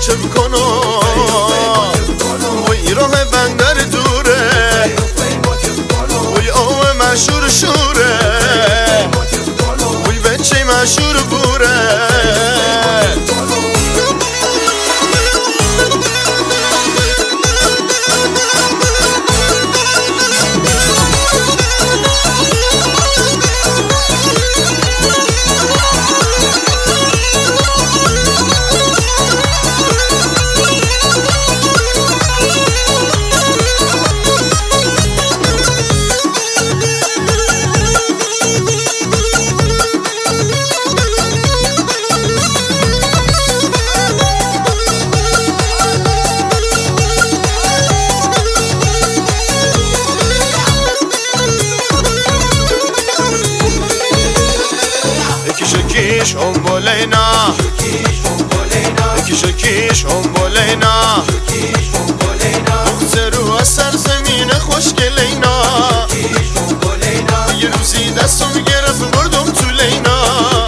چه بکنم وی راه بندر دوره وی آوه مشهور شوره وی بچه مشهور بوره شکیش هم بولینا شکیش هم بولینا مخزرو از سرزمین خوشگلینا یه روزی دستم گرفت بردم تو لینا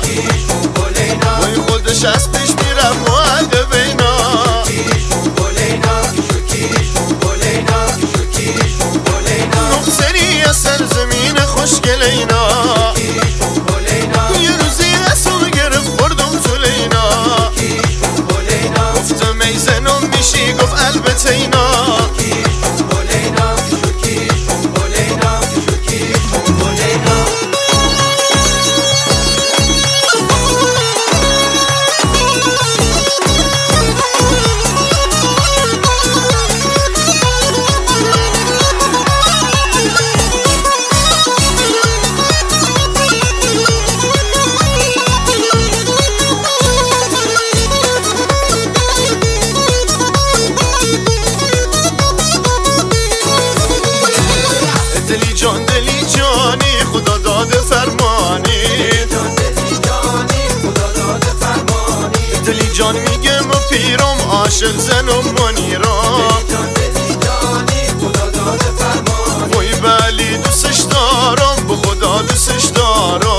وی خودش از پیش میرم و عده بینا مخزری از سرزمین خوشگلینا گفت البته اینا دلی جانی خدا داده فرمانی دلی جان میگم و پیرم عاشق زنم منیرم وای بلی دوستش دارم به خدا دوستش دارم